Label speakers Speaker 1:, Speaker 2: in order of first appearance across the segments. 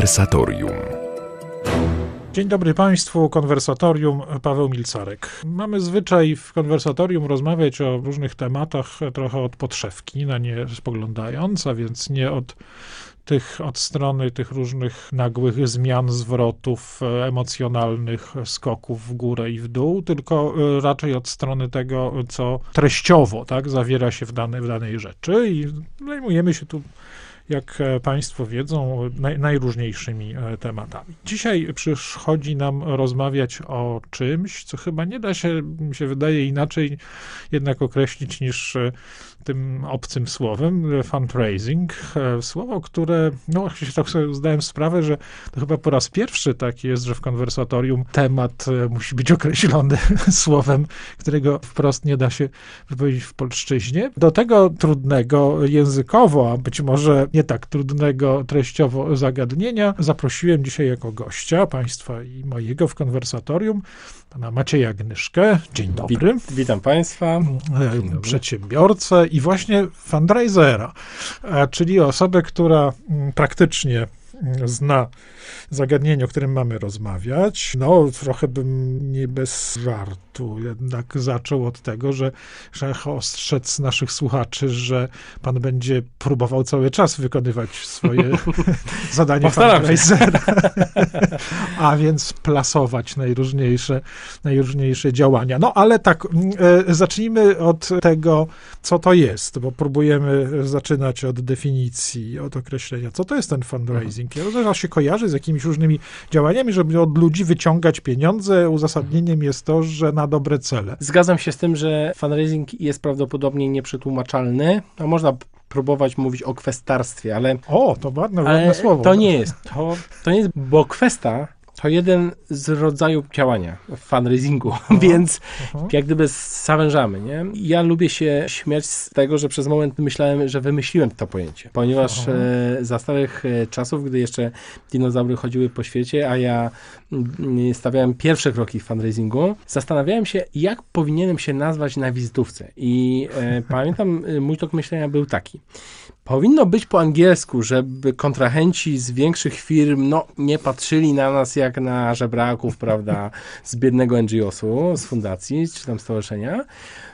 Speaker 1: Konwersatorium.
Speaker 2: Dzień dobry Państwu, Konwersatorium, Paweł Milcarek. Mamy zwyczaj w Konwersatorium rozmawiać o różnych tematach trochę od podszewki, na nie spoglądając, a więc nie od strony tych różnych nagłych zmian, zwrotów emocjonalnych, skoków w górę i w dół, tylko raczej od strony tego, co treściowo zawiera się w danej rzeczy i zajmujemy się tu, jak Państwo wiedzą, najróżniejszymi tematami. Dzisiaj przychodzi nam rozmawiać o czymś, co chyba nie da się, mi się wydaje, inaczej jednak określić niż tym obcym słowem, fundraising. Słowo, które, się tak sobie zdałem sprawę, że to chyba po raz pierwszy tak jest, że w Konwersatorium temat musi być określony słowem, którego wprost nie da się wypowiedzieć w polszczyźnie. Do tego trudnego językowo, a być może nie tak trudnego treściowo zagadnienia zaprosiłem dzisiaj jako gościa Państwa i mojego w Konwersatorium pana Macieja Gnyszkę. Dzień dobry.
Speaker 3: Witam Państwa.
Speaker 2: Przedsiębiorcę i właśnie fundraisera, czyli osobę, która praktycznie zna zagadnienie, o którym mamy rozmawiać. Trochę bym nie bez żartu jednak zaczął od tego, że ostrzec naszych słuchaczy, że pan będzie próbował cały czas wykonywać swoje zadanie fundraisera, a więc plasować najróżniejsze działania. Ale tak, zacznijmy od tego, co to jest, bo próbujemy zaczynać od definicji, od określenia, co to jest ten fundraising. Ja rozumiem, że się kojarzy z jakimiś różnymi działaniami, żeby od ludzi wyciągać pieniądze. Uzasadnieniem jest to, że na dobre cele.
Speaker 3: Zgadzam się z tym, że fundraising jest prawdopodobnie nieprzetłumaczalny. Można próbować mówić o kwestarstwie, ale...
Speaker 2: To ładne słowo.
Speaker 3: To nie jest, bo kwesta to jeden z rodzajów działania w fundraisingu, więc jak gdyby zawężamy, nie? Ja lubię się śmiać z tego, że przez moment myślałem, że wymyśliłem to pojęcie, ponieważ za starych czasów, gdy jeszcze dinozaury chodziły po świecie, a ja stawiałem pierwsze kroki w fundraisingu, zastanawiałem się, jak powinienem się nazwać na wizytówce i pamiętam, mój tok myślenia był taki. Powinno być po angielsku, żeby kontrahenci z większych firm nie patrzyli na nas jak na żebraków, prawda, z biednego NGO-su, z fundacji, czy tam stowarzyszenia.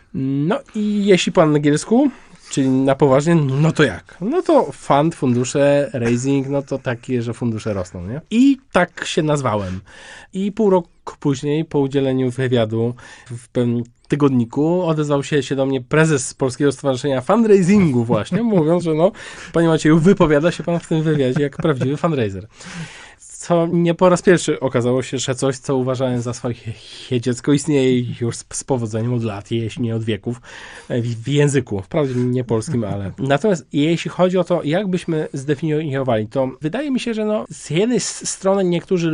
Speaker 3: I jeśli po angielsku, czyli na poważnie, to jak? To fund, fundusze, raising, to takie, że fundusze rosną, nie? I tak się nazwałem. I pół roku później, po udzieleniu wywiadu w pewnym tygodniku, odezwał się do mnie prezes Polskiego Stowarzyszenia Fundraisingu właśnie, mówiąc, że panie Macieju, wypowiada się pan w tym wywiadzie jak prawdziwy fundraiser. Co nie po raz pierwszy okazało się, że coś, co uważałem za swoje dziecko, istnieje już z powodzeniem od lat, jeśli nie od wieków, w języku, wprawdzie nie polskim, ale... Natomiast jeśli chodzi o to, jak byśmy zdefiniowali, to wydaje mi się, że z jednej strony niektórzy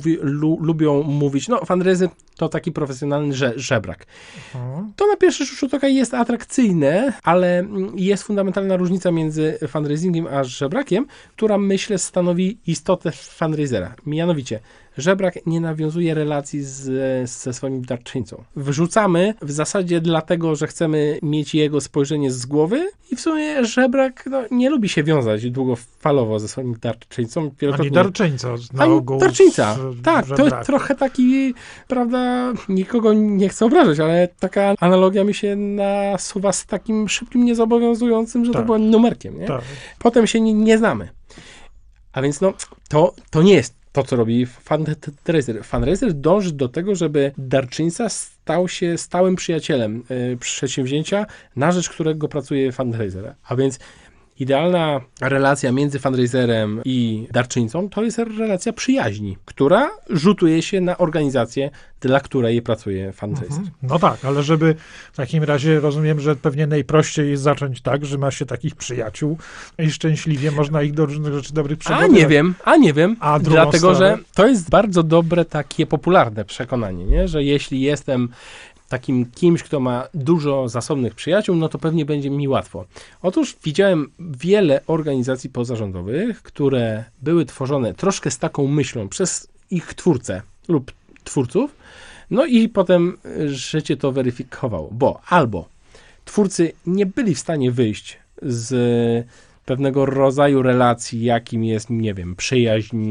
Speaker 3: lubią mówić, fundraiser to taki profesjonalny żebrak. To na pierwszy rzut oka jest atrakcyjne, ale jest fundamentalna różnica między fundraisingiem a żebrakiem, która, myślę, stanowi istotę fundraisera. Mianowicie, żebrak nie nawiązuje relacji ze swoim darczyńcą. Wyrzucamy w zasadzie dlatego, że chcemy mieć jego spojrzenie z głowy i w sumie żebrak nie lubi się wiązać długofalowo ze swoim darczyńcą.
Speaker 2: Ani darczyńca na ogół.
Speaker 3: Darczyńca. Tak, to jest trochę taki, prawda, nikogo nie chcę obrażać, ale taka analogia mi się nasuwa z takim szybkim, niezobowiązującym, że to było numerkiem, nie? Tak. Potem się nie znamy. A więc to nie jest to, co robi fundraiser. Fundraiser dąży do tego, żeby darczyńca stał się stałym przyjacielem przedsięwzięcia, na rzecz którego pracuje fundraiser. A więc idealna relacja między fundraiserem i darczyńcą to jest relacja przyjaźni, która rzutuje się na organizację, dla której pracuje fundraiser.
Speaker 2: Tak, ale żeby w takim razie, rozumiem, że pewnie najprościej jest zacząć tak, że ma się takich przyjaciół i szczęśliwie można ich do różnych rzeczy dobrych przygotować.
Speaker 3: A nie wiem. Dlatego, że to jest bardzo dobre takie popularne przekonanie, nie? Że jeśli jestem takim kimś, kto ma dużo zasobnych przyjaciół, to pewnie będzie mi łatwo. Otóż widziałem wiele organizacji pozarządowych, które były tworzone troszkę z taką myślą przez ich twórcę lub twórców, i potem życie to weryfikowało, bo albo twórcy nie byli w stanie wyjść z pewnego rodzaju relacji, jakim jest, nie wiem, przyjaźń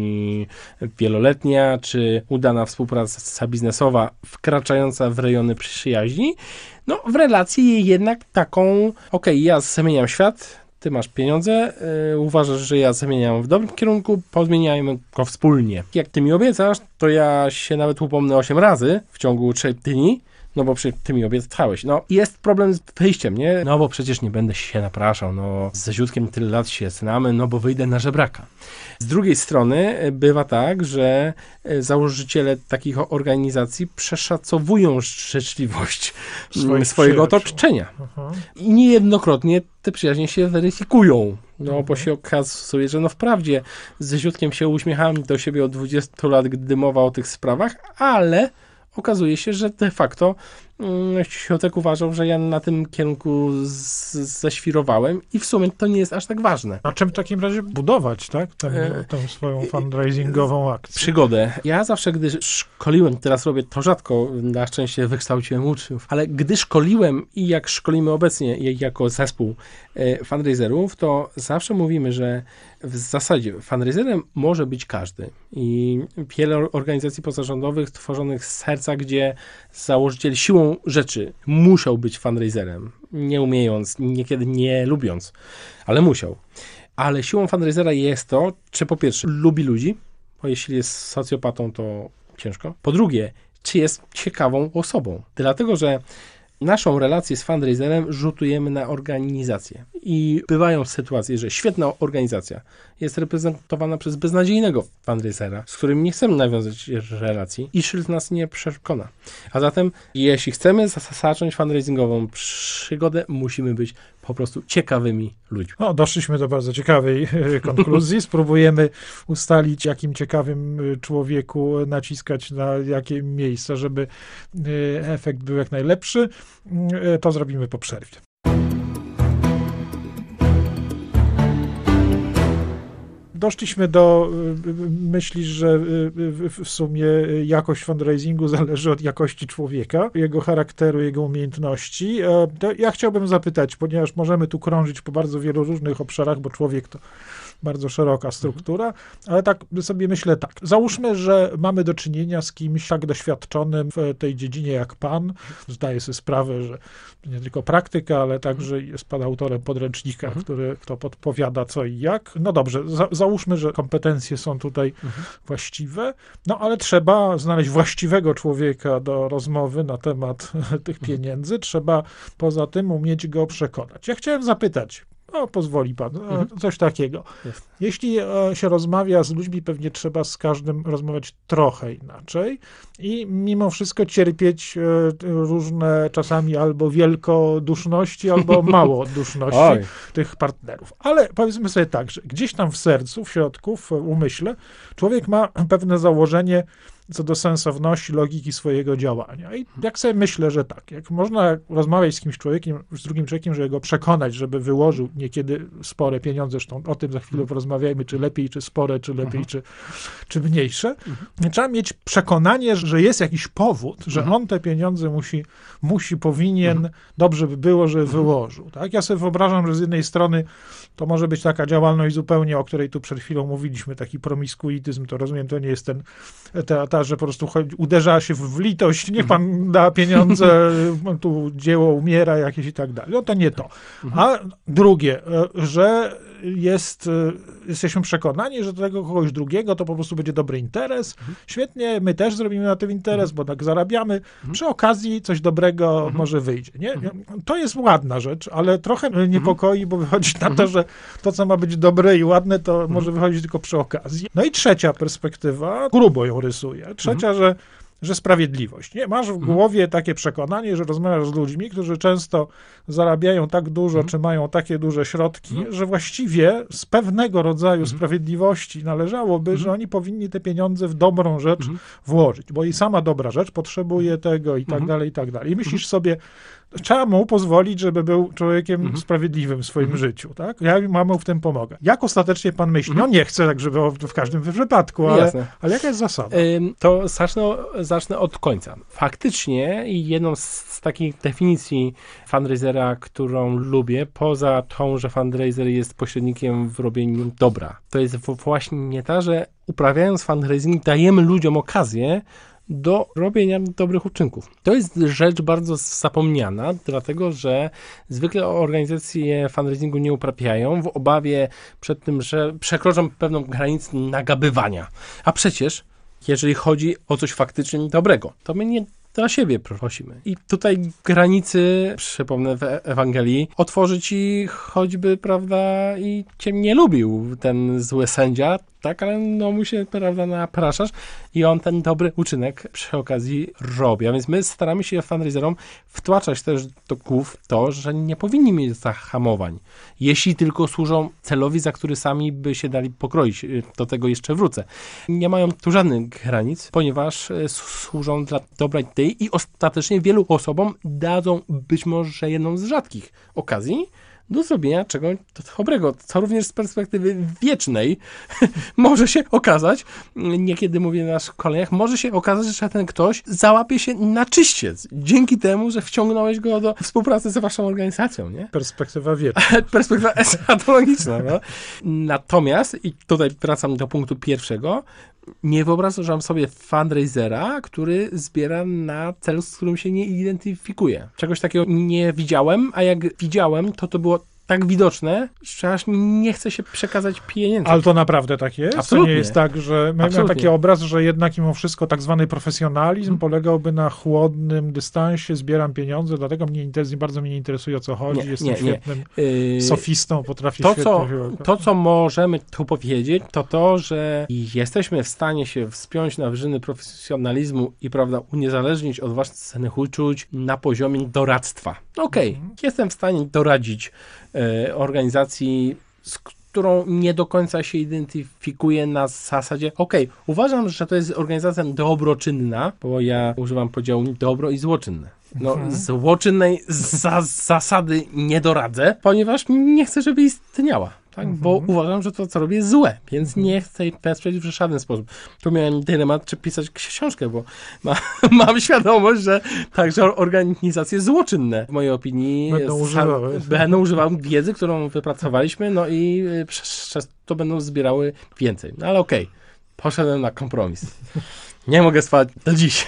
Speaker 3: wieloletnia, czy udana współpraca biznesowa wkraczająca w rejony przyjaźni, no w relacji jednak taką, ja zamieniam świat, ty masz pieniądze, uważasz, że ja zamieniam w dobrym kierunku, pozmieniajmy go wspólnie. Jak ty mi obiecasz, to ja się nawet upomnę 8 razy w ciągu 3 dni, no bo ty mi obiecałeś. No jest problem z wyjściem, nie? No bo przecież nie będę się napraszał, no z Ziutkiem tyle lat się znamy, no bo wyjdę na żebraka. Z drugiej strony bywa tak, że założyciele takich organizacji przeszacowują życzliwość swojego otoczenia. I niejednokrotnie te przyjaźnie się weryfikują. No bo się okazuje, że no wprawdzie z Ziutkiem się uśmiechałem do siebie od 20 lat, gdy mowa o tych sprawach, ale okazuje się, że de facto Świątek uważał, że ja na tym kierunku zaświrowałem i w sumie to nie jest aż tak ważne.
Speaker 2: A czym w takim razie budować, tak? Tę swoją fundraisingową akcję?
Speaker 3: Przygodę. Ja zawsze, gdy szkoliłem, teraz robię to rzadko, na szczęście wykształciłem uczniów, ale gdy szkoliłem i jak szkolimy obecnie jako zespół fundraiserów, to zawsze mówimy, że w zasadzie fundraiserem może być każdy. I wiele organizacji pozarządowych tworzonych z serca, gdzie założyciel siłą rzeczy musiał być fundraiserem, nie umiejąc, niekiedy nie lubiąc, ale musiał. Ale siłą fundraisera jest to, czy po pierwsze lubi ludzi, bo jeśli jest socjopatą, to ciężko. Po drugie, czy jest ciekawą osobą. Dlatego, że naszą relację z fundraiserem rzutujemy na organizację. I bywają sytuacje, że świetna organizacja jest reprezentowana przez beznadziejnego fundraisera, z którym nie chcemy nawiązać relacji i szyld nas nie przekona. A zatem, jeśli chcemy zacząć fundraisingową przygodę, musimy być po prostu ciekawymi ludźmi.
Speaker 2: No, doszliśmy do bardzo ciekawej konkluzji. Spróbujemy ustalić, jakim ciekawym człowieku naciskać na jakie miejsca, żeby efekt był jak najlepszy. To zrobimy po przerwie. Doszliśmy do myśli, że w sumie jakość fundraisingu zależy od jakości człowieka, jego charakteru, jego umiejętności. To ja chciałbym zapytać, ponieważ możemy tu krążyć po bardzo wielu różnych obszarach, bo człowiek to bardzo szeroka struktura, ale tak sobie myślę tak. Załóżmy, że mamy do czynienia z kimś tak doświadczonym w tej dziedzinie jak pan. Zdaję sobie sprawę, że nie tylko praktyka, ale także jest pan autorem podręcznika, kto podpowiada co i jak. No dobrze, załóżmy, że kompetencje są tutaj właściwe, no ale trzeba znaleźć właściwego człowieka do rozmowy na temat tych pieniędzy. Trzeba poza tym umieć go przekonać. Ja chciałem zapytać, pozwoli pan, coś takiego. Jeśli się rozmawia z ludźmi, pewnie trzeba z każdym rozmawiać trochę inaczej i mimo wszystko cierpieć różne czasami albo wielkoduszności, albo małoduszności tych partnerów. Ale powiedzmy sobie tak, że gdzieś tam w sercu, w środku, w umyśle, człowiek ma pewne założenie co do sensowności, logiki swojego działania. I jak sobie myślę, że tak, jak można rozmawiać z kimś człowiekiem, z drugim człowiekiem, żeby go przekonać, żeby wyłożył niekiedy spore pieniądze, zresztą o tym za chwilę porozmawiajmy, czy lepiej, czy spore, czy lepiej, czy mniejsze. Trzeba mieć przekonanie, że jest jakiś powód, że on te pieniądze powinien, dobrze by było, żeby wyłożył. Tak? Ja sobie wyobrażam, że z jednej strony to może być taka działalność zupełnie, o której tu przed chwilą mówiliśmy, taki promiskuityzm, to rozumiem, to nie jest ta, że po prostu uderza się w litość, niech pan da pieniądze, tu dzieło umiera jakieś i tak dalej. No to nie to. A drugie, że jesteśmy przekonani, że do tego kogoś drugiego to po prostu będzie dobry interes. Świetnie, my też zrobimy na tym interes, bo tak zarabiamy. Przy okazji coś dobrego może wyjdzie. Nie? To jest ładna rzecz, ale trochę niepokoi, bo wychodzi na to, że to, co ma być dobre i ładne, to może wychodzić tylko przy okazji. No i trzecia perspektywa, grubo ją rysuję. Trzecia, że sprawiedliwość. Nie? Masz w głowie takie przekonanie, że rozmawiasz z ludźmi, którzy często zarabiają tak dużo, czy mają takie duże środki, że właściwie z pewnego rodzaju sprawiedliwości należałoby, że oni powinni te pieniądze w dobrą rzecz włożyć, bo i sama dobra rzecz potrzebuje tego i tak dalej, i tak dalej. I myślisz sobie, trzeba mu pozwolić, żeby był człowiekiem sprawiedliwym w swoim życiu, tak? Ja mu w tym pomogę. Jak ostatecznie pan myśli? No nie chcę tak, żeby w każdym wypadku, ale jaka jest zasada?
Speaker 3: To zacznę od końca. Faktycznie jedną z takich definicji fundraisera, którą lubię, poza tą, że fundraiser jest pośrednikiem w robieniu dobra, to jest właśnie ta, że uprawiając fundraising dajemy ludziom okazję do robienia dobrych uczynków. To jest rzecz bardzo zapomniana, dlatego że zwykle organizacje fundraisingu nie uprawiają w obawie przed tym, że przekroczą pewną granicę nagabywania. A przecież, jeżeli chodzi o coś faktycznie dobrego, to my nie dla siebie prosimy. I tutaj granicy, przypomnę w Ewangelii, otworzy ci choćby, prawda, i cię nie lubił ten zły sędzia, tak, ale no mu się, prawda, napraszasz i on ten dobry uczynek przy okazji robi. A więc my staramy się fundraiserom wtłaczać też do głów to, że nie powinni mieć zahamowań, jeśli tylko służą celowi, za który sami by się dali pokroić. Do tego jeszcze wrócę. Nie mają tu żadnych granic, ponieważ służą dla dobra idei i ostatecznie wielu osobom dadzą być może jedną z rzadkich okazji do zrobienia czegoś dobrego, co również z perspektywy wiecznej może się okazać, niekiedy mówię na szkoleniach, może się okazać, że ten ktoś załapie się na czyściec, dzięki temu, że wciągnąłeś go do współpracy z waszą organizacją, nie?
Speaker 2: Perspektywa wieczna.
Speaker 3: Perspektywa eschatologiczna, no. Natomiast, i tutaj wracam do punktu pierwszego, nie wyobrażam sobie fundraisera, który zbiera na cel, z którym się nie identyfikuje. Czegoś takiego nie widziałem, a jak widziałem, to było tak widoczne, że aż nie chce się przekazać pieniędzy.
Speaker 2: Ale to naprawdę tak jest?
Speaker 3: Absolutnie.
Speaker 2: To nie jest tak, że mam taki obraz, że jednak mimo wszystko tak zwany profesjonalizm polegałby na chłodnym dystansie, zbieram pieniądze, dlatego bardzo mnie nie interesuje, o co chodzi, jestem świetnym sofistą, potrafię świetnie...
Speaker 3: To, co możemy tu powiedzieć, to to, że jesteśmy w stanie się wspiąć na wyżyny profesjonalizmu i, prawda, uniezależnić od własnych uczuć na poziomie doradztwa. Jestem w stanie doradzić organizacji, z którą nie do końca się identyfikuje na zasadzie, uważam, że to jest organizacja dobroczynna, bo ja używam podziału dobro i złoczynne. Złoczynnej zasady nie doradzę, ponieważ nie chcę, żeby istniała. Tak? Bo uważam, że to, co robię, jest złe, więc nie chcę wesprzeć w żaden sposób. Tu miałem dylemat, czy pisać książkę, bo mam świadomość, że także organizacje złoczynne, w mojej opinii, będą używały wiedzy, którą wypracowaliśmy, no i przez to będą zbierały więcej. No ale poszedłem na kompromis. Nie mogę spać do dziś.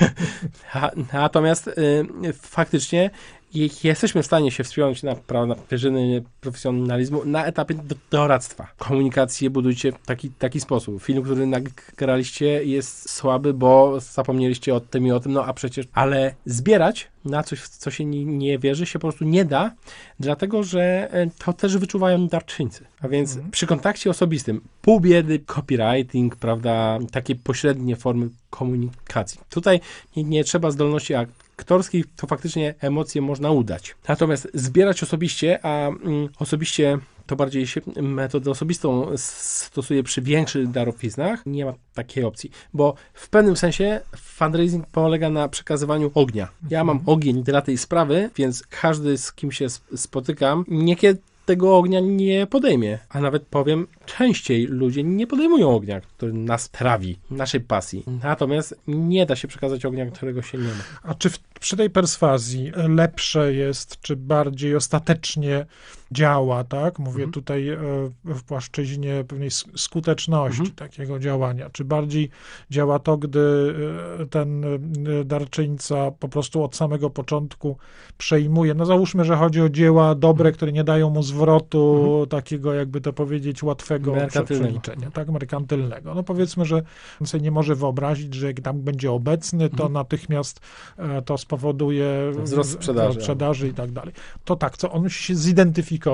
Speaker 3: Natomiast faktycznie jesteśmy w stanie się wspiąć na wyżyny profesjonalizmu na etapie doradztwa. Komunikację budujcie w taki sposób. Film, który nagraliście, jest słaby, bo zapomnieliście o tym i o tym, ale zbierać na coś, w co się nie wierzy, się po prostu nie da, dlatego, że to też wyczuwają darczyńcy. A więc przy kontakcie osobistym, pół biedy, copywriting, prawda, takie pośrednie formy komunikacji. Tutaj nie trzeba zdolności aktorskich, to faktycznie emocje można udać. Natomiast zbierać osobiście, a osobiście to bardziej się metodę osobistą stosuje przy większych darowiznach, nie ma takiej opcji, bo w pewnym sensie fundraising polega na przekazywaniu ognia. Ja mam ogień dla tej sprawy, więc każdy, z kim się spotykam, niekiedy tego ognia nie podejmie, a nawet powiem, częściej ludzie nie podejmują ognia, który nas trawi, naszej pasji. Natomiast nie da się przekazać ognia, którego się nie ma.
Speaker 2: A czy przy tej perswazji lepsze jest, czy bardziej ostatecznie działa, tak? Mówię tutaj w płaszczyźnie pewnej skuteczności takiego działania. Czy bardziej działa to, gdy ten darczyńca po prostu od samego początku przejmuje, no załóżmy, że chodzi o dzieła dobre, które nie dają mu zwrotu takiego, jakby to powiedzieć, łatwego przeliczenia, tak? Merkantylnego. No powiedzmy, że on sobie nie może wyobrazić, że jak tam będzie obecny, to natychmiast to spowoduje
Speaker 3: wzrost
Speaker 2: sprzedaży i tak dalej. To tak, co on musi się zidentyfikować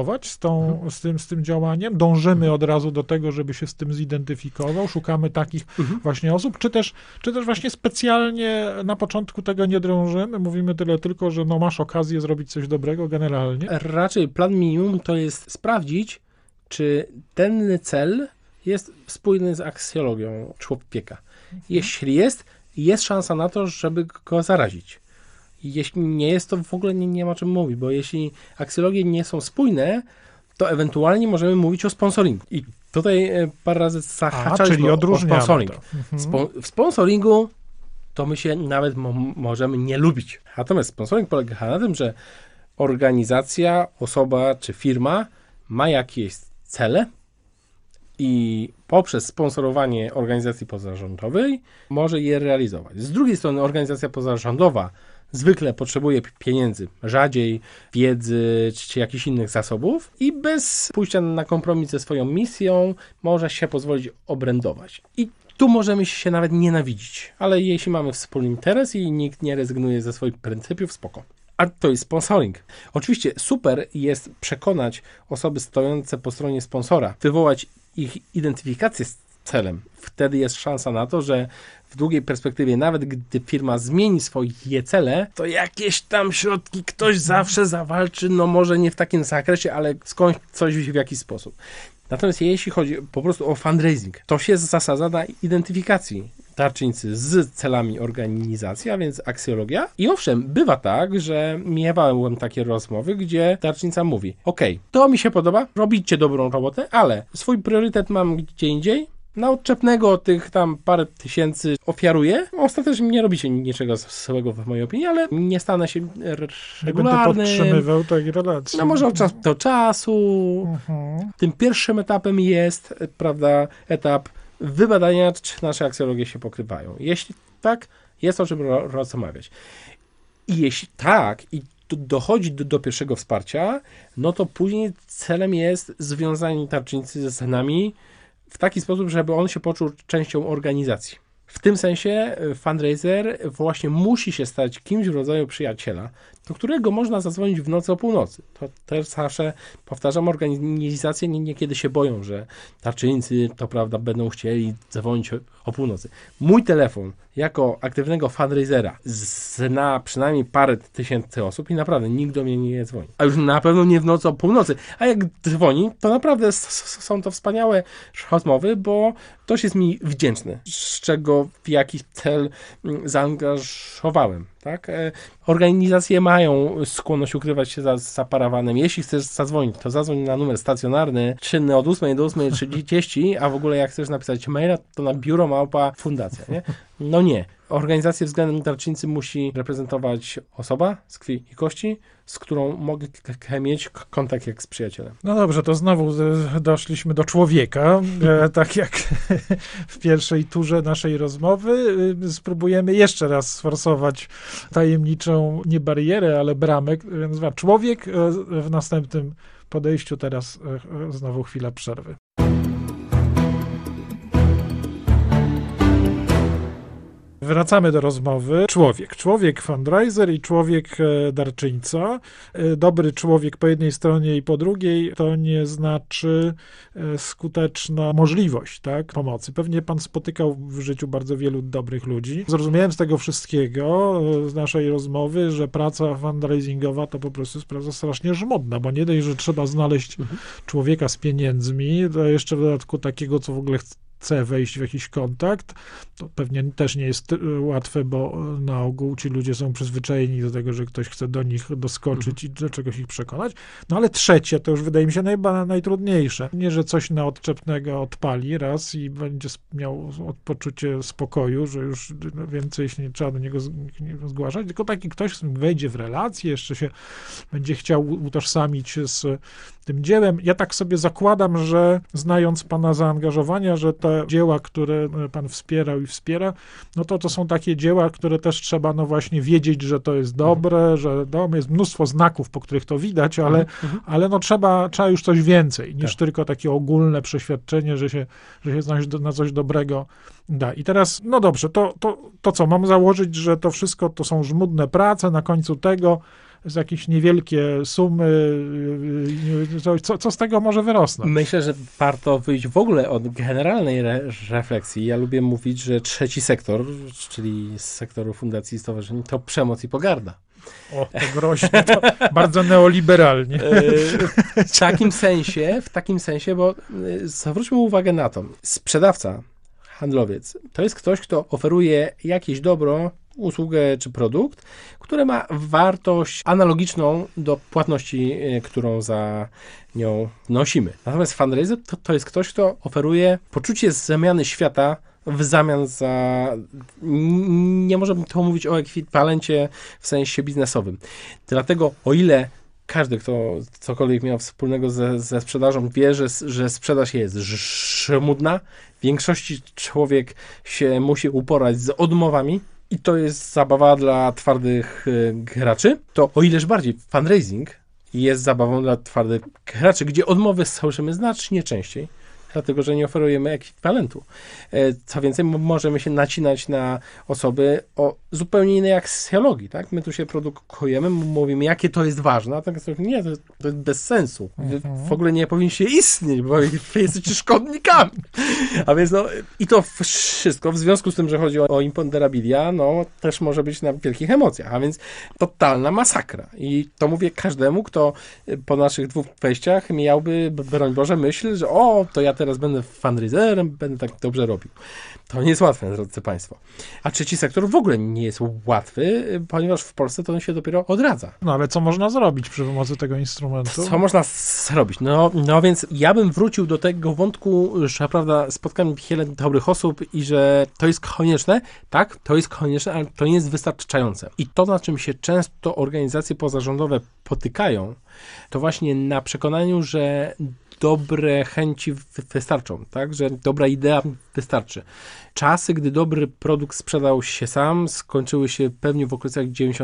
Speaker 2: z tym działaniem? Dążymy od razu do tego, żeby się z tym zidentyfikował? Szukamy takich właśnie osób? Czy też właśnie specjalnie na początku tego nie drążymy? Mówimy tyle tylko, że masz okazję zrobić coś dobrego generalnie?
Speaker 3: Raczej plan minimum to jest sprawdzić, czy ten cel jest spójny z aksjologią człowieka. Jeśli jest szansa na to, żeby go zarazić. Jeśli nie jest, to w ogóle nie ma o czym mówić, bo jeśli aksjologie nie są spójne, to ewentualnie możemy mówić o sponsoringu. I tutaj parę razy zahaczaliśmy o sponsoring. W sponsoringu to my się nawet możemy nie lubić. Natomiast sponsoring polega na tym, że organizacja, osoba czy firma ma jakieś cele i poprzez sponsorowanie organizacji pozarządowej może je realizować. Z drugiej strony organizacja pozarządowa zwykle potrzebuje pieniędzy, rzadziej wiedzy czy jakichś innych zasobów i bez pójścia na kompromis ze swoją misją może się pozwolić obrędować. I tu możemy się nawet nienawidzić, ale jeśli mamy wspólny interes i nikt nie rezygnuje ze swoich pryncypiów, spoko. A to jest sponsoring. Oczywiście super jest przekonać osoby stojące po stronie sponsora, wywołać ich identyfikację z celem. Wtedy jest szansa na to, że w długiej perspektywie, nawet gdy firma zmieni swoje cele, to jakieś tam środki ktoś zawsze zawalczy, no może nie w takim zakresie, ale skądś coś w jakiś sposób. Natomiast jeśli chodzi po prostu o fundraising, to się zasadza na identyfikacji darczyńcy z celami organizacji, a więc aksjologia. I owszem, bywa tak, że miewałem takie rozmowy, gdzie darczyńca mówi: okej, to mi się podoba, robicie dobrą robotę, ale swój priorytet mam gdzie indziej, na odczepnego tych tam parę tysięcy ofiaruję. Ostatecznie nie robicie niczego złego w mojej opinii, ale nie stanę się regularnym.
Speaker 2: Będę podtrzymywał tej relacji.
Speaker 3: No może od czasu do czasu. Tym pierwszym etapem jest, prawda, etap wybadania, czy nasze aksjologie się pokrywają. Jeśli tak, jest o czym rozmawiać. I jeśli tak, i dochodzi do pierwszego wsparcia, no to później celem jest związanie darczyńcy z nami w taki sposób, żeby on się poczuł częścią organizacji. W tym sensie fundraiser właśnie musi się stać kimś w rodzaju przyjaciela, do którego można zadzwonić w nocy o północy. To też zawsze, powtarzam, organizacje niekiedy się boją, że darczyńcy, to prawda, będą chcieli dzwonić o północy. Mój telefon jako aktywnego fundraisera zna przynajmniej parę tysięcy osób i naprawdę nikt do mnie nie dzwoni. A już na pewno nie w nocy o północy. A jak dzwoni, to naprawdę są to wspaniałe rozmowy, bo ktoś jest mi wdzięczny, z czego w jakiś cel zaangażowałem. Tak? Organizacje mają skłonność ukrywać się za parawanem. Jeśli chcesz zadzwonić, to zadzwoń na numer stacjonarny, czynny od 8 do 8:30, a w ogóle jak chcesz napisać maila, to na biuro@fundacja. Nie? No nie. Organizację względem darczyńcy musi reprezentować osoba z krwi i kości, z którą mogę mieć kontakt jak z przyjacielem.
Speaker 2: No dobrze, to znowu doszliśmy do człowieka, tak jak w pierwszej turze naszej rozmowy. Spróbujemy jeszcze raz sforsować tajemniczą, nie barierę, ale bramę, która nazywa człowiek. W następnym podejściu teraz znowu chwila przerwy. Wracamy do rozmowy. Człowiek fundraiser i człowiek darczyńca. Dobry człowiek po jednej stronie i po drugiej to nie znaczy skuteczna możliwość, tak, pomocy. Pewnie pan spotykał w życiu bardzo wielu dobrych ludzi. Zrozumiałem z tego wszystkiego, z naszej rozmowy, że praca fundraisingowa to po prostu jest praca strasznie żmudna, bo nie dość, że trzeba znaleźć człowieka z pieniędzmi, to jeszcze w dodatku takiego, co w ogóle chce wejść w jakiś kontakt, to pewnie też nie jest łatwe, bo na ogół ci ludzie są przyzwyczajeni do tego, że ktoś chce do nich doskoczyć i do czegoś ich przekonać. No ale trzecie, to już wydaje mi się najtrudniejsze. Nie, że coś na odczepnego odpali raz i będzie miał poczucie spokoju, że już więcej się nie trzeba do niego zgłaszać, tylko taki ktoś, z kim wejdzie w relację, jeszcze się będzie chciał utożsamić z tym dziełem. Ja tak sobie zakładam, że znając pana zaangażowania, że te dzieła, które pan wspierał i wspiera, no to są takie dzieła, które też trzeba no właśnie wiedzieć, że to jest dobre, że jest mnóstwo znaków, po których to widać, ale no trzeba już coś więcej niż tylko takie ogólne przeświadczenie, że się na coś dobrego da. I teraz, no dobrze, to co, mam założyć, że to wszystko to są żmudne prace, na końcu tego z jakieś niewielkie sumy, co z tego może wyrosnąć?
Speaker 3: Myślę, że warto wyjść w ogóle od generalnej refleksji. Ja lubię mówić, że trzeci sektor, czyli z sektoru fundacji i stowarzyszeń, to przemoc i pogarda.
Speaker 2: O, to groźnie, to bardzo neoliberalnie.
Speaker 3: W takim sensie, bo zwróćmy uwagę na to. Sprzedawca, handlowiec, to jest ktoś, kto oferuje jakieś dobro usługę czy produkt, które ma wartość analogiczną do płatności, którą za nią wnosimy. Natomiast fundraiser to jest ktoś, kto oferuje poczucie zamiany świata w zamian za... Nie możemy tu mówić o ekwiwalencie w sensie biznesowym. Dlatego o ile każdy, kto cokolwiek miał wspólnego ze sprzedażą, wie, że sprzedaż jest żmudna. W większości człowiek się musi uporać z odmowami i to jest zabawa dla twardych graczy. To o ileż bardziej fundraising jest zabawą dla twardych graczy, gdzie odmowy słyszymy znacznie częściej, dlatego że nie oferujemy ekwiwalentu. Co więcej, możemy się nacinać na osoby o zupełnie innej aksjologii, tak? My tu się produkujemy, mówimy, jakie to jest ważne, a tak nie, to jest bez sensu. W ogóle nie powinniście istnieć, bo jesteście szkodnikami. A więc i to wszystko w związku z tym, że chodzi o imponderabilia, też może być na wielkich emocjach, a więc totalna masakra. I to mówię każdemu, kto po naszych 2 wejściach miałby, broń Boże, myśl, że to ja teraz będę fundraiserem, będę tak dobrze robił. To nie jest łatwe, drodzy Państwo. A trzeci sektor w ogóle nie jest łatwy, ponieważ w Polsce to on się dopiero odradza.
Speaker 2: Ale co można zrobić przy pomocy tego instrumentu?
Speaker 3: Co można zrobić? No więc ja bym wrócił do tego wątku, że prawda, spotkałem wiele dobrych osób i że to jest konieczne. Tak, to jest konieczne, ale to nie jest wystarczające. I to, na czym się często organizacje pozarządowe potykają, to właśnie na przekonaniu, że dobre chęci wystarczą, tak? Że dobra idea wystarczy. Czasy, gdy dobry produkt sprzedał się sam, skończyły się pewnie w okolicach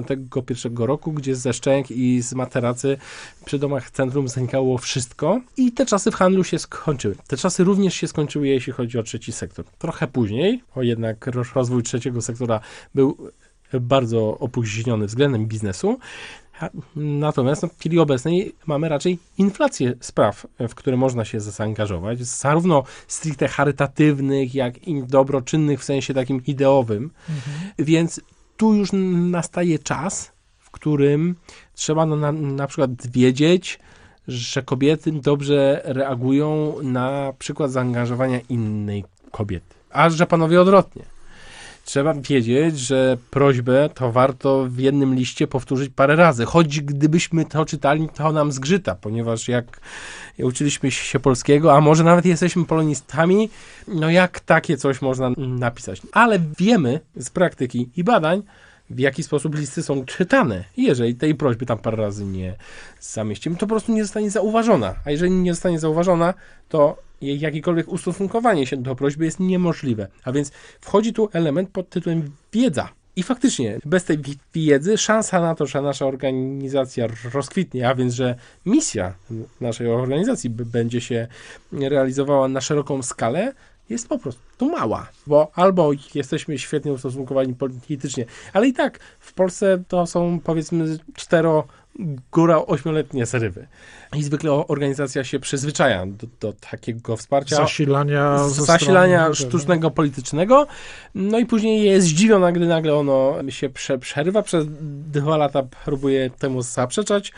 Speaker 3: 91 roku, gdzie ze szczęk i z materacy przy domach centrum zanikało wszystko i te czasy w handlu się skończyły. Te czasy również się skończyły, jeśli chodzi o trzeci sektor. Trochę później, bo jednak rozwój trzeciego sektora był bardzo opóźniony względem biznesu. Natomiast w chwili obecnej mamy raczej inflację spraw, w które można się zaangażować, zarówno stricte charytatywnych, jak i dobroczynnych w sensie takim ideowym. Więc tu już nastaje czas, w którym trzeba na przykład wiedzieć, że kobiety dobrze reagują na przykład zaangażowania innej kobiety, a że panowie odwrotnie. Trzeba wiedzieć, że prośbę to warto w jednym liście powtórzyć parę razy. Choć gdybyśmy to czytali, to nam zgrzyta, ponieważ jak uczyliśmy się polskiego, a może nawet jesteśmy polonistami, jak takie coś można napisać. Ale wiemy z praktyki i badań, w jaki sposób listy są czytane. Jeżeli tej prośby tam parę razy nie zamieścimy, to po prostu nie zostanie zauważona. A jeżeli nie zostanie zauważona, to jakiekolwiek ustosunkowanie się do prośby jest niemożliwe. A więc wchodzi tu element pod tytułem wiedza. I faktycznie bez tej wiedzy szansa na to, że nasza organizacja rozkwitnie, a więc że misja naszej organizacji będzie się realizowała na szeroką skalę, jest po prostu mała, bo albo jesteśmy świetnie ustosunkowani politycznie, ale i tak w Polsce to są powiedzmy góra 8-letnie zrywy. I zwykle organizacja się przyzwyczaja do takiego wsparcia. Zasilania sztucznego, politycznego. No i później jest zdziwiona, gdy nagle ono się przerywa. Przez 2 lata próbuje temu zaprzeczać,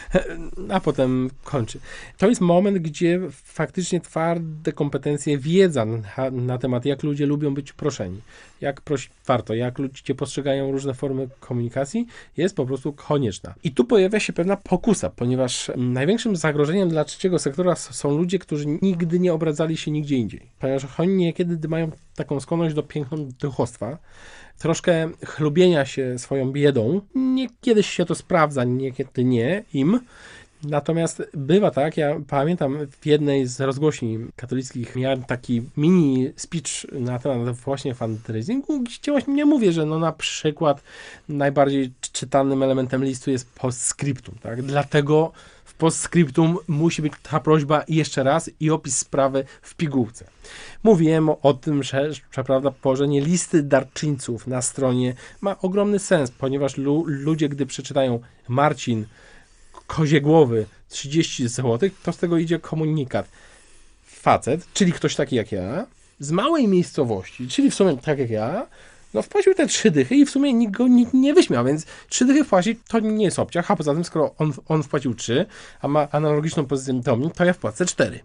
Speaker 3: a potem kończy. To jest moment, gdzie faktycznie twarde kompetencje, wiedza na temat, jak ludzie lubią być proszeni, jak prosić warto, jak ludzie postrzegają różne formy komunikacji, jest po prostu konieczna. I tu pojawia się pewna pokusa, ponieważ największym zagrożeniem dla trzeciego sektora są ludzie, którzy nigdy nie obradzali się nigdzie indziej. Ponieważ oni niekiedy mają taką skłonność do pięknoduchostwa, troszkę chlubienia się swoją biedą. Niekiedy się to sprawdza, niekiedy nie im. Natomiast bywa tak, ja pamiętam w jednej z rozgłośni katolickich miałem taki mini speech na temat właśnie fundraisingu, gdzie właśnie mówię, że na przykład najbardziej czytanym elementem listu jest postscriptum, tak? Dlatego w postscriptum musi być ta prośba jeszcze raz i opis sprawy w pigułce. Mówiłem o tym, że prawda, położenie listy darczyńców na stronie ma ogromny sens, ponieważ ludzie, gdy przeczytają Marcin kozie głowy 30 zł, to z tego idzie komunikat. Facet, czyli ktoś taki jak ja, z małej miejscowości, czyli w sumie tak jak ja, wpłacił te 3 dychy i w sumie nikt go nie wyśmiał, więc 3 dychy wpłacić to nie jest obciach, a poza tym skoro on wpłacił 3, a ma analogiczną pozycję do mnie, to ja wpłacę 4.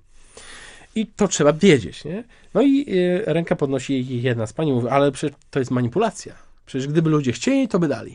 Speaker 3: I to trzeba wiedzieć, nie? No i rękę podnosi jedna z pani, mówi, ale przecież to jest manipulacja. Przecież gdyby ludzie chcieli, to by dali.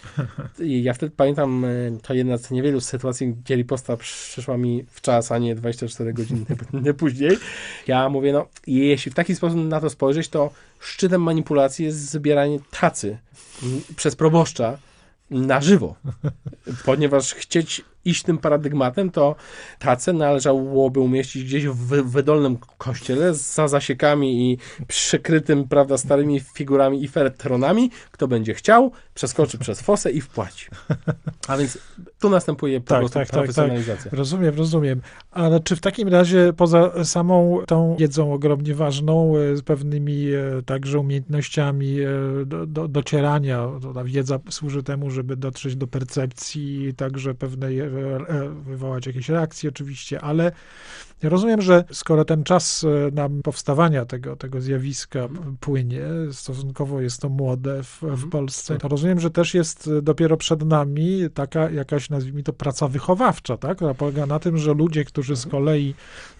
Speaker 3: I ja wtedy pamiętam, to jedna z niewielu sytuacji, gdzie riposta przyszła mi w czas, a nie 24 godziny później. Ja mówię, no jeśli w taki sposób na to spojrzeć, to szczytem manipulacji jest zbieranie tacy przez proboszcza na żywo. Ponieważ chcieć iść tym paradygmatem, to tacę należałoby umieścić gdzieś w wydolnym kościele za zasiekami i przykrytym, prawda, starymi figurami i feretronami. Kto będzie chciał, przeskoczy przez fosę i wpłaci. A więc tu następuje po prostu profesjonalizacja.
Speaker 2: Tak. Rozumiem. Ale czy w takim razie poza samą tą wiedzą ogromnie ważną, z pewnymi także umiejętnościami docierania, ta wiedza służy temu, żeby dotrzeć do percepcji, także pewnej wywołać jakieś reakcje oczywiście, ale ja rozumiem, że skoro ten czas nam powstawania tego zjawiska płynie, stosunkowo jest to młode w Polsce, to rozumiem, że też jest dopiero przed nami taka jakaś, nazwijmy to, praca wychowawcza, tak? Która polega na tym, że ludzie, którzy z kolei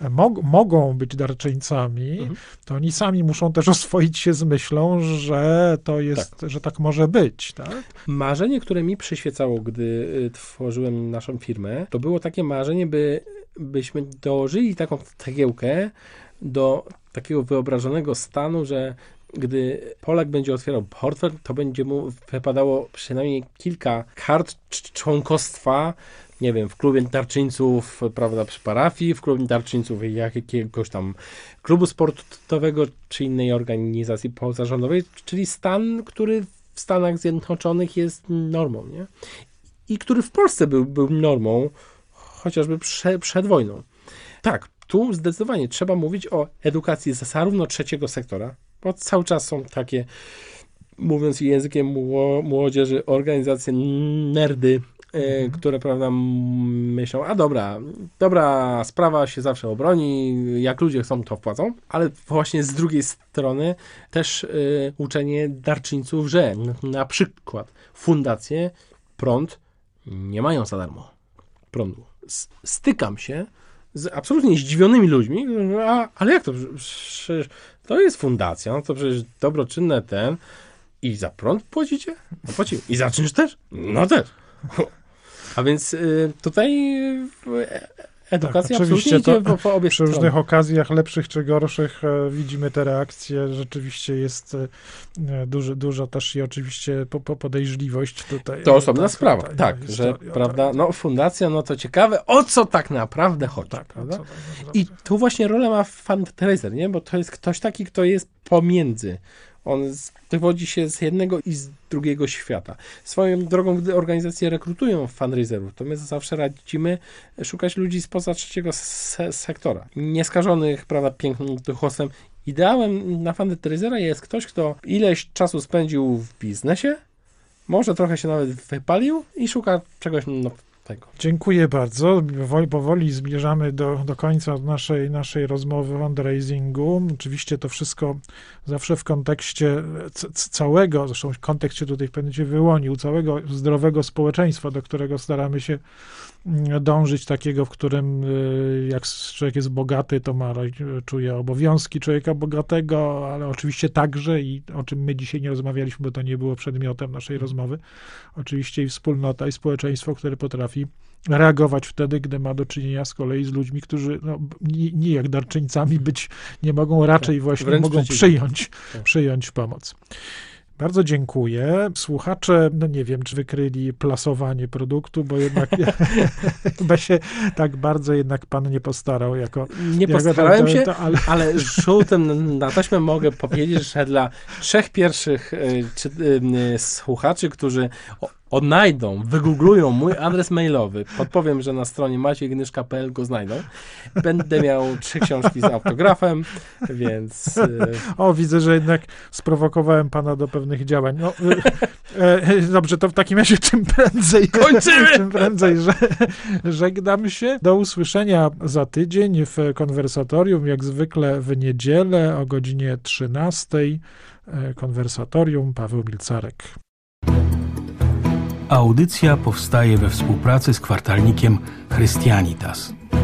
Speaker 2: mogą być darczyńcami, to oni sami muszą też oswoić się z myślą, że to jest, że tak może być, tak?
Speaker 3: Marzenie, które mi przyświecało, gdy tworzyłem naszą firmę, to było takie marzenie, byśmy dołożyli taką cegiełkę do takiego wyobrażonego stanu, że gdy Polak będzie otwierał portfel, to będzie mu wypadało przynajmniej kilka kart członkostwa, nie wiem, w klubie darczyńców, prawda, przy parafii, w klubie darczyńców jakiegoś tam klubu sportowego, czy innej organizacji pozarządowej, czyli stan, który w Stanach Zjednoczonych jest normą, nie? I który w Polsce był normą, chociażby przed wojną. Tak, tu zdecydowanie trzeba mówić o edukacji zarówno trzeciego sektora, bo cały czas są takie, mówiąc językiem młodzieży, organizacje nerdy, które, prawda, myślą, a dobra sprawa się zawsze obroni, jak ludzie chcą, to wpłacą, ale właśnie z drugiej strony też uczenie darczyńców, że na przykład fundacje prąd nie mają za darmo prądu. Stykam się z absolutnie zdziwionymi ludźmi, ale jak to? Przecież to jest fundacja, no to przecież dobroczynne i za prąd płacicie? No płacimy. I za czynsz też? No też. A więc tutaj edukacja absolutnie idzie po obie
Speaker 2: przy różnych okazjach, lepszych czy gorszych, widzimy te reakcje. Rzeczywiście jest duża też i oczywiście podejrzliwość tutaj.
Speaker 3: To osobna sprawa, że prawda, no fundacja, no to ciekawe, o co tak naprawdę chodzi. Prawda? I tu właśnie rolę ma fundraiser, nie? Bo to jest ktoś taki, kto jest pomiędzy. On wywodzi się z jednego i z drugiego świata. Swoją drogą, gdy organizacje rekrutują fundraiserów, to my zawsze radzimy szukać ludzi spoza trzeciego sektora. Nieskażonych, prawda, pięknym duchostwem. Ideałem na fundraisera jest ktoś, kto ileś czasu spędził w biznesie, może trochę się nawet wypalił i szuka czegoś nowego.
Speaker 2: Dziękuję bardzo. Powoli zmierzamy do końca naszej rozmowy o fundraisingu. Oczywiście to wszystko zawsze w kontekście całego, zresztą kontekst się tutaj będzie wyłonił, całego zdrowego społeczeństwa, do którego staramy się dążyć, takiego, w którym jak człowiek jest bogaty, to czuje obowiązki człowieka bogatego, ale oczywiście także, i o czym my dzisiaj nie rozmawialiśmy, bo to nie było przedmiotem naszej rozmowy, oczywiście i wspólnota, i społeczeństwo, które potrafi reagować wtedy, gdy ma do czynienia z kolei z ludźmi, którzy nie jak darczyńcami być nie mogą, raczej właśnie mogą przyjąć pomoc. Bardzo dziękuję. Słuchacze, nie wiem, czy wykryli plasowanie produktu, bo jednak chyba się tak bardzo jednak pan nie postarał.
Speaker 3: Nie postarałem się, ale żółtym na taśmę mogę powiedzieć, że dla 3 pierwszych słuchaczy, którzy wygooglują mój adres mailowy, podpowiem, że na stronie maciejgnyszka.pl go znajdą. Będę miał 3 książki z autografem, więc...
Speaker 2: widzę, że jednak sprowokowałem pana do pewnych działań. Dobrze, to w takim razie czym prędzej
Speaker 3: kończymy!
Speaker 2: Czym prędzej, że żegnam się. Do usłyszenia za tydzień w Konwersatorium, jak zwykle w niedzielę o godzinie 13:00. Konwersatorium, Paweł Milcarek.
Speaker 1: Audycja powstaje we współpracy z kwartalnikiem Christianitas.